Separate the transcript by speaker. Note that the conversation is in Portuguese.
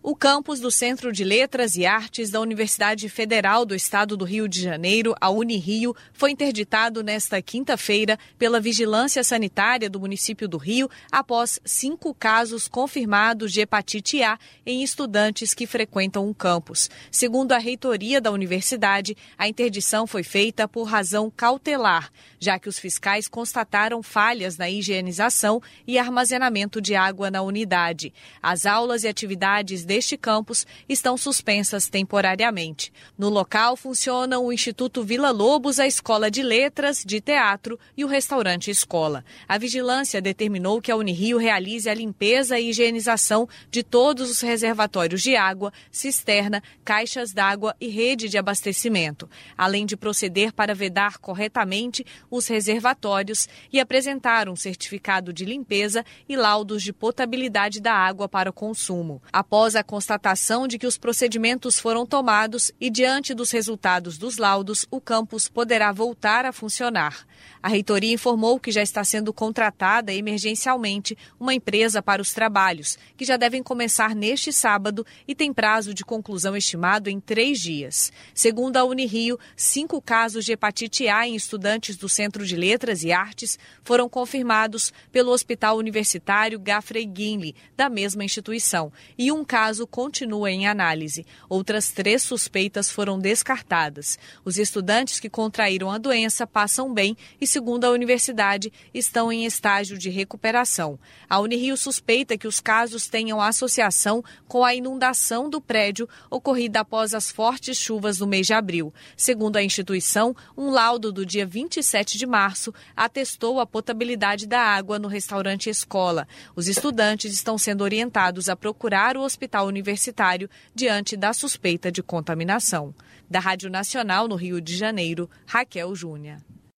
Speaker 1: O campus do Centro de Letras e Artes da Universidade Federal do Estado do Rio de Janeiro, a Unirio, foi interditado nesta quinta-feira pela Vigilância Sanitária do município do Rio após 5 casos confirmados de hepatite A em estudantes que frequentam o campus. Segundo a reitoria da universidade, a interdição foi feita por razão cautelar, já que os fiscais constataram falhas na higienização e armazenamento de água na unidade. As aulas e atividades deste campus estão suspensas temporariamente. No local funcionam o Instituto Vila Lobos, a Escola de Letras, de Teatro e o restaurante Escola. A vigilância determinou que a Unirio realize a limpeza e higienização de todos os reservatórios de água, cisterna, caixas d'água e rede de abastecimento, além de proceder para vedar corretamente os reservatórios e apresentar um certificado de limpeza e laudos de potabilidade da água para consumo. Após a constatação de que os procedimentos foram tomados e diante dos resultados dos laudos, o campus poderá voltar a funcionar. A reitoria informou que já está sendo contratada emergencialmente uma empresa para os trabalhos, que já devem começar neste sábado e tem prazo de conclusão estimado em 3 dias. Segundo a Unirio, 5 casos de hepatite A em estudantes do Centro de Letras e Artes foram confirmados pelo Hospital Universitário Geoffrey Guinle, da mesma instituição, e um caso continua em análise. Outras 3 suspeitas foram descartadas. Os estudantes que contraíram a doença passam bem e, segundo a universidade, estão em estágio de recuperação. A Unirio suspeita que os casos tenham associação com a inundação do prédio ocorrida após as fortes chuvas do mês de abril. Segundo a instituição, um laudo do dia 27 de março atestou a potabilidade da água no restaurante Escola. Os estudantes estão sendo orientados a procurar o hospital universitário diante da suspeita de contaminação. Da Rádio Nacional no Rio de Janeiro, Raquel Júnior.